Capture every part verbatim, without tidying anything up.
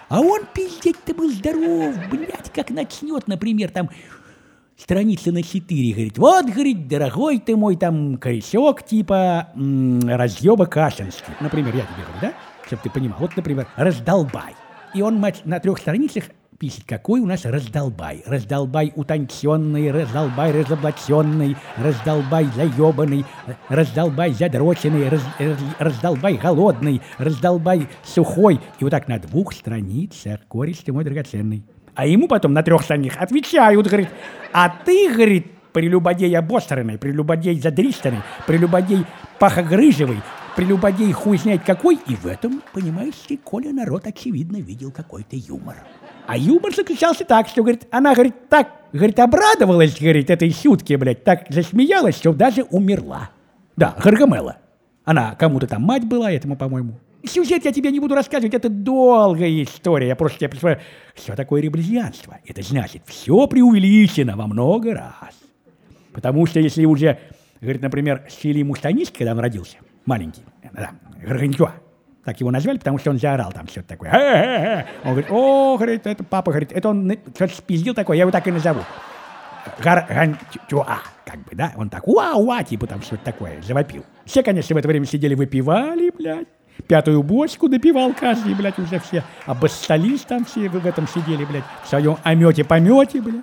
А он, пиздец-то, был здоров, блядь, как начнет, например, там, страница на четыре, говорит, вот, говорит, дорогой ты мой, там, корешок, типа, м- разъеба Кашинский. Например, я тебе говорю, да? Чтоб ты понимал. Вот, например, раздолбай. И он, мать, на трех страницах пишет, какой у нас раздолбай. Раздолбай утонченный, раздолбай разоблаченный, раздолбай заебанный, раздолбай задроченный, раз, раз, раздолбай голодный, раздолбай сухой. И вот так на двух страницах, кореш ты мой драгоценный. А ему потом на трех страницах отвечают, говорит, а ты, говорит, прелюбодей обосранный, прелюбодей задристанный, прелюбодей пахогрыжевый, прелюбодей хуй знает какой. И в этом, понимаешь ты, Коля, народ, очевидно, видел какой-то юмор. А юмор заключался так, что, говорит, она, говорит, так, говорит, обрадовалась, говорит, этой шутке, блядь, так засмеялась, что даже умерла. Да, Гаргамела. Она кому-то там мать была, этому, по-моему. Сюжет я тебе не буду рассказывать, это долгая история. Я просто тебе представляю, что такое реблезианство. Это значит, все преувеличено во много раз. Потому что если уже, говорит, например, Сили Мустанис, когда он родился, маленький, да, Гарганчуа, так его назвали, потому что он заорал там что-то такое. Э-э-э. Он говорит, о, говорит, это папа, говорит, это он что-то спиздил такое, я его так и назову. Гарганчуа, как бы, да, он так, уа-уа, типа там что-то такое, завопил. Все, конечно, в это время сидели, выпивали, блядь. Пятую бочку допивал каждый, блядь, уже все. Обостались там все в этом сидели, блядь, в своем омете-помете, блядь.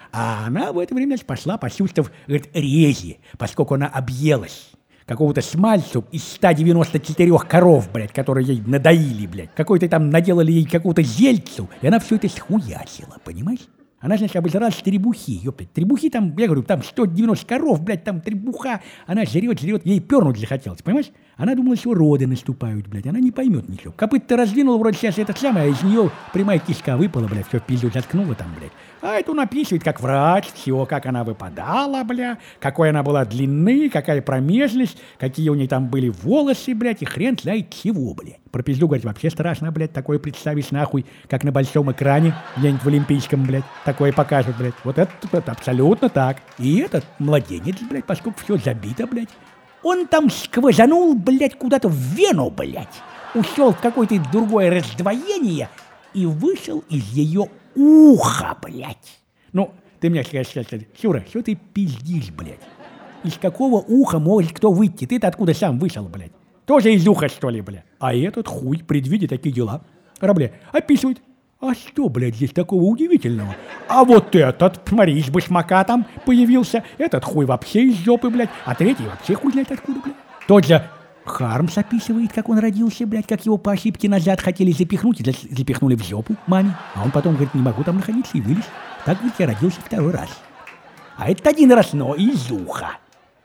А она в это время, значит, пошла, почувствовав, говорит, рези, поскольку она объелась какого-то смальцу из ста девяноста четырёх коров, блядь, которые ей надоили, блядь. Какой-то там наделали ей какую-то зельцу, и она все это схуячила, понимаешь? Она, значит, обожралась требухи, ёптать. Требухи там, я говорю, там сто девяносто коров, блядь, там требуха. Она жрет, жрет, ей пернуть захотелось, понимаешь? Она думала, что роды наступают, блядь, она не поймет ничего. Копыт-то раздвинула, вроде сейчас это самое, а из нее прямая кишка выпала, блядь, все в пизду заткнула там, блядь. А это он описывает, как врач, все, как она выпадала, бля, какой она была длины, какая промежность, какие у нее там были волосы, блядь, и хрен знает чего, блядь. Про пизду, говорит, вообще страшно, блядь, такое представить нахуй, как на большом экране, где-нибудь в Олимпийском, блядь, такое покажут, блядь. Вот это, это абсолютно так. И этот младенец, блядь, поскольку все забито, блядь, он там сквозанул, блядь, куда-то в вену, блядь, ушел в какое-то другое раздвоение и вышел из ее уха, блядь. Ну, ты мне скажешь, Сюра, что ты пиздишь, блядь? Из какого уха может кто выйти? Ты-то откуда сам вышел, блядь? Тоже из уха, что ли, блядь? А этот хуй, предвидя такие дела, Рабле, описывает. А что, блядь, здесь такого удивительного? А вот этот, смотри, из башмака там появился, этот хуй вообще из жопы, блядь, а третий вообще хуй знает откуда, блядь. Тот же Хармс описывает, как он родился, блядь, как его по ошибке назад хотели запихнуть, и запихнули в жопу маме. А он потом говорит, не могу там находиться, и вылез. Так, говорит, я родился второй раз. А это один раз, но из уха.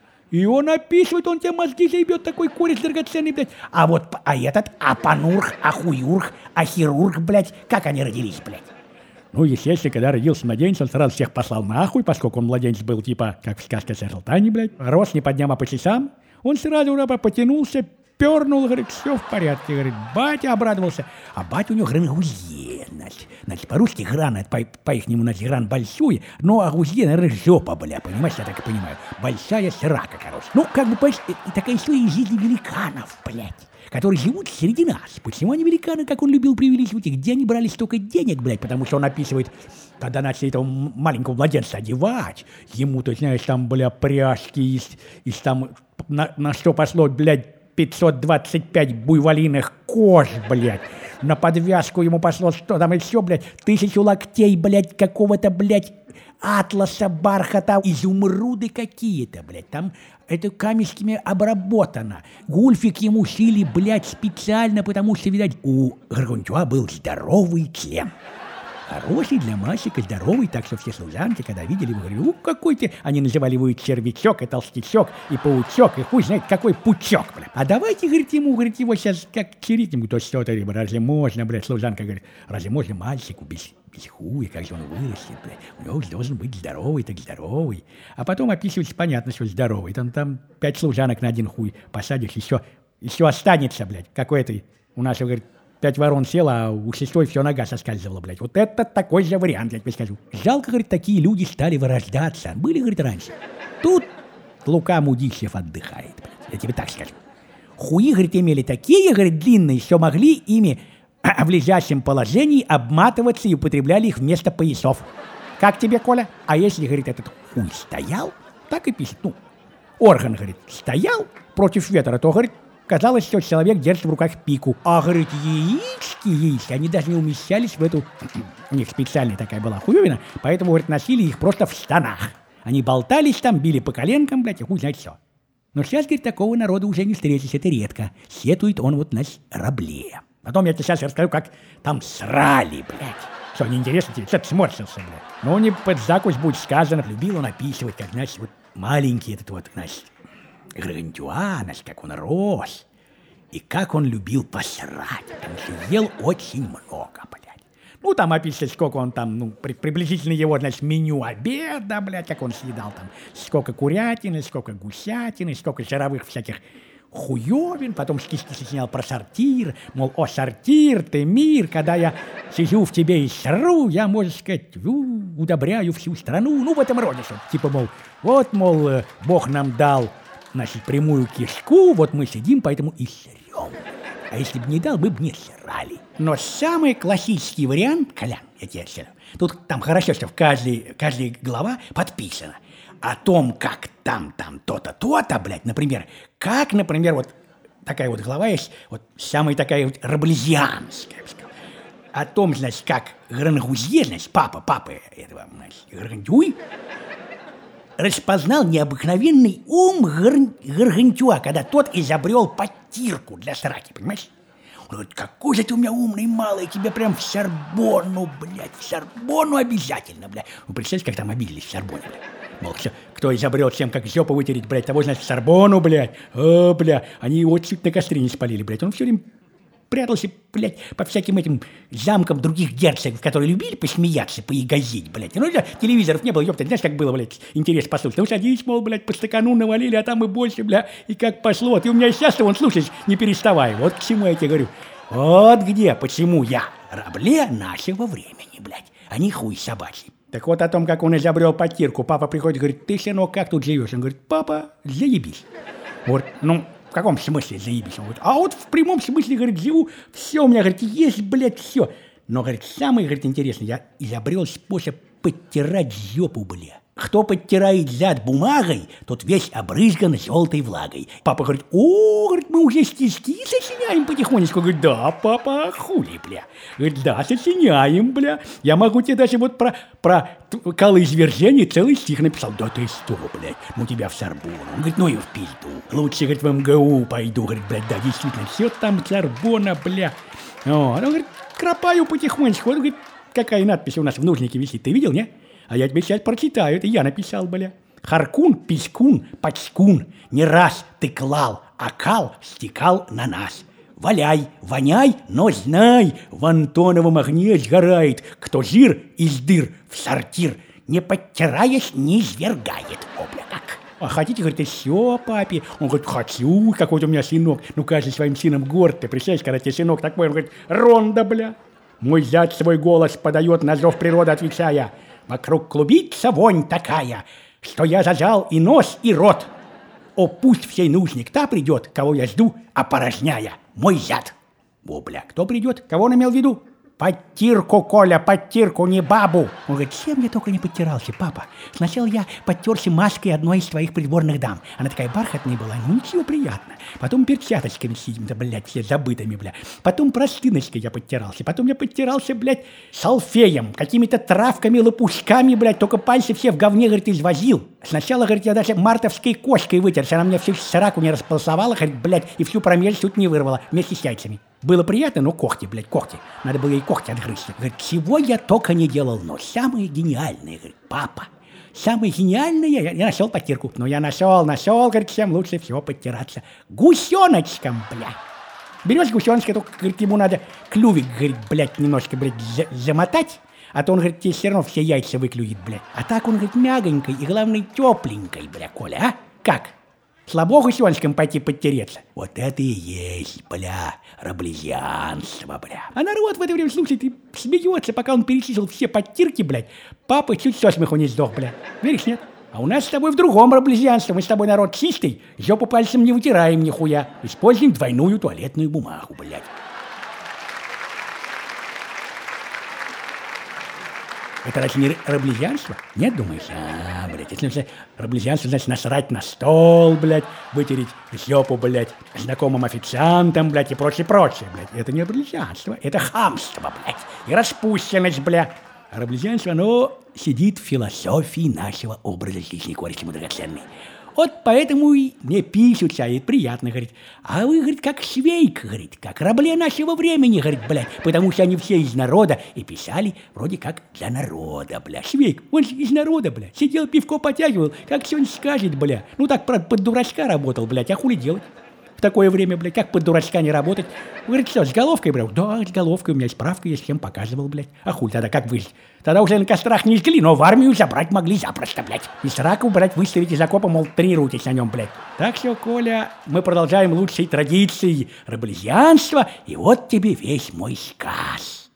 И он описывает, он тебе мозги заебет, такой кореш драгоценный, блядь. А вот, а этот, апанурх, ахуюрх, ахирург, блядь, как они родились, блядь? Ну, естественно, когда родился младенец, он сразу всех послал нахуй, поскольку он младенец был, типа, как в сказке о Салтане, блядь. Рос не по дням, а по часам. Он сразу, раба, потянулся, пернул, говорит, все в порядке, говорит, батя обрадовался. А батя у него грангузье, значит, значит, по-русски гран, по- по-ихнему, значит, гран большой, но агузье, наверное, жопа, бля, понимаешь, я так и понимаю, большая срака, короче. Ну, как бы, понимаешь, такая история из жизни великанов, блядь, которые живут среди нас. Почему они великаны, как он любил преувеличивать, и где они брали столько денег, блядь, потому что он описывает, когда начали этого маленького младенца одевать, ему, ты знаешь, там, бля, пряжки из, из там, на, на что пошло, блядь, пятьсот двадцать пять буйволиных кож, блядь. На подвязку ему пошло что там еще, блядь, тысячу локтей, блядь, какого-то, блядь, атласа, бархата, изумруды какие-то, блядь. Там это камешками обработано. Гульфик ему шили, блядь, специально, потому что, видать, у Гаргантюа был здоровый член. Хороший для мальчика, здоровый, так что все служанки, когда видели, вы говорили, у, какой ты, они называли его и червячок, и толстячок, и паучок, и хуй знает, какой пучок, блядь. А давайте, говорит, ему, говорит, его сейчас как чирить ему, то что-то, разве можно, блядь, служанка говорит, разве можно мальчику без, без хуя, как же он вырастет, блядь, у него должен быть здоровый, так здоровый. А потом описывается, понятно, что здоровый, там, там пять служанок на один хуй посадишь, еще, еще останется, блядь, какой-то, у нас, говорит, пять ворон села, а у шестой все нога соскальзывала, блядь. Вот это такой же вариант, я тебе скажу. Жалко, говорит, такие люди стали вырождаться. Были, говорит, раньше. Тут Лука Мудищев отдыхает, блядь. Я тебе так скажу. Хуи, говорит, имели такие, говорит, длинные, что могли ими а в лежащем положении обматываться и употребляли их вместо поясов. Как тебе, Коля? А если, говорит, этот хуй стоял, так и пишет, ну, орган, говорит, стоял против ветра, то, говорит, казалось, что человек держит в руках пику. А, говорит, яички, яички, они даже не умещались в эту... У них специальная такая была хуевина, поэтому, говорит, носили их просто в штанах. Они болтались там, били по коленкам, блядь, и хуй знает все. Но сейчас, говорит, такого народа уже не встретишь, это редко. Сетует он вот на рабле. Потом я тебе сейчас расскажу, как там срали, блядь. Что, неинтересно тебе? Что ты сморщился, блядь? Ну, не под закусь будет сказано, любил он описывать, как, значит, вот маленький этот вот, значит, Гаргантюа, значит, как он рос. И как он любил посрать, потому что ел очень много, блядь. Ну, там описывать, сколько он там, ну, при, приблизительно его, значит, меню обеда, блядь, как он съедал там. Сколько курятины, сколько гусятины, сколько жировых всяких хуёвин, потом стишки сочинял про сортир, мол, о, сортир, ты мир, когда я сижу в тебе и сру, я, можно сказать, у, удобряю всю страну, ну, в этом роде, что типа, мол, вот, мол, Бог нам дал, значит, прямую кишку, вот мы сидим, поэтому и срём. А если бы не дал, мы бы не срали. Но самый классический вариант, Колян, я тебе скажу, тут там хорошо, что в каждой, каждой глава подписано о том, как там, там, то-то, то-то, блядь, например, как, например, вот такая вот глава есть, вот самая такая вот раблезианская, я бы сказал, о том, значит, как Грангузье, значит, папа, папа этого, значит, Гаргантюи, распознал необыкновенный ум Гар... Гаргантюа, когда тот изобрел потирку для сраки, понимаешь? Он говорит, какой же ты у меня умный, малый, тебе прям в Сорбонну, блядь, в Сорбонну обязательно, блядь. Вы представляете, как там обиделись в Сорбоне, блядь? Мол, все, кто изобрел всем, как жопу вытереть, блядь, того, значит, Сорбону, блядь, о, бля, они его чуть на костре не спалили, блядь. Он все время прятался, блядь, по всяким этим замкам других герцогов, которые любили посмеяться, поягозить, блядь. Ну, да, телевизоров не было, ёпта, знаешь, как было, блядь, интерес послушать. Ну, садись, мол, блядь, по стакану навалили, а там и больше, бля, и как пошло. Ты у меня сейчас-то, вон, слушаешь, не переставай. Вот к чему я тебе говорю. Вот где, почему я рабле нашего времени, блядь, а не хуй собачий. Так вот о том, как он изобрел потирку. Папа приходит и говорит, ты, сынок, как тут живешь? Он говорит, папа, заебись. Вот, ну, в каком смысле заебись? Он говорит, а вот в прямом смысле, говорит, живу, все у меня, говорит, есть, блядь, все. Но, говорит, самое, говорит, интересное, я изобрел способ подтирать жопу, бля. Кто подтирает зад бумагой, тот весь обрызган желтой влагой. Папа говорит, о, говорит, мы уже стишки сочиняем потихонечку. Говорит, да, папа, хули, бля. Говорит, да, сочиняем, бля. Я могу тебе даже вот про, про колоизвержение целый стих написал. Да ты что, блядь, ну тебя в Сорбонну. Он говорит, ну и в пизду. Лучше, говорит, в эм гэ у пойду. Говорит, блядь, да, действительно, все там Сорбонна, бля. О, он говорит, кропаю потихонечку. Он говорит, какая надпись у нас в нужнике висит, ты видел, не? А я тебе сейчас прочитаю, это я написал, бля. Харкун, писькун, пачкун, не раз ты клал, а кал стекал на нас. Валяй, воняй, но знай, в Антоновом огне сгорает, кто жир из дыр в сортир, не подтираясь, не извергает. О, бля, как? А хотите, говорит, еще папе? Он говорит, хочу, какой-то у меня сынок. Ну, каждый своим сыном горд. Ты представляешь, когда тебе сынок такой, он говорит, ронда, бля. Мой зять свой голос подает, на зов природы отвечая. Вокруг клубится вонь такая, что я зажал и нос, и рот. О, пусть всей нужник та придет, кого я жду, опорожняя мой зад. О, бля, кто придет? Кого он имел в виду? Подтирку, Коля, подтирку, не бабу. Он говорит, чем я только не подтирался, папа. Сначала я подтерся маской одной из твоих придворных дам. Она такая бархатная была, ну ничего, приятно. Потом перчаточками сидим-то, блядь, все забытыми, бля. Потом простыночкой я подтирался. Потом я подтирался, блядь, салфеем, какими-то травками, лопушками, блядь. Только пальцы все в говне, говорит, извозил. Сначала, говорит, я даже мартовской кошкой вытерся. Она мне всю сраку не располосовала, говорит, блядь, и всю промежность тут не вырвала вместе с яйцами. Было приятно, но когти, блядь, когти. Надо было ей когти отгрызть. Говорит, чего я только не делал, но самое гениальное, говорит, папа, самое гениальное, я, я нашел потирку. Ну, я нашел, нашел, говорит, всем лучше всего подтираться. Гусеночком, бля. Берешь гусеночка, только, говорит, ему надо клювик, говорит, блядь, немножко, блядь, за замотать, а то он, говорит, тебе все равно все яйца выклюет, блядь. А так он, говорит, мягонькой и, главное, тепленькой, бля, Коля, а? Как? Слабо гусеночком пойти подтереться. Вот это и есть, бля, раблезианство, бля. А народ в это время слушает и смеется, пока он перечислил все подтирки, блядь. Папа чуть со смеху не сдох, бля. Веришь, нет? А у нас с тобой в другом раблезианстве. Мы с тобой народ чистый, жопу пальцем не вытираем нихуя. Используем двойную туалетную бумагу, блядь. Это разве не раблезианство? Нет, думаешь? А, блядь, если же раблезианство, значит, насрать на стол, блядь, вытереть жопу, блядь, знакомым официантам, блядь, и прочее, прочее, блядь. Это не раблезианство, это хамство, блядь, и распущенность, блядь. А раблезианство, оно сидит в философии нашего образа жизни, короче, мой драгоценный. Вот поэтому и мне пишутся, и приятно, говорит. А вы, говорит, как Швейк, говорит, как рабли нашего времени, говорит, блядь. Потому что они все из народа и писали вроде как для народа, блядь. Швейк, он же из народа, блядь. Сидел, пивко потягивал, как что-нибудь скажет, блядь. Ну так под дурачка работал, блядь, а хули делать? В такое время, блядь, как под дурачка не работать? Говорит, что, с головкой, блядь? Да, с головкой, у меня справка есть, всем показывал, блядь. А хуй тогда, как вы? Тогда уже на кострах не жгли, но в армию забрать могли запросто, блядь. И с раку, блядь, выставить из окопа, мол, тренируйтесь на нем, блядь. Так что, Коля, мы продолжаем лучшие традиции раблезианства, и вот тебе весь мой сказ.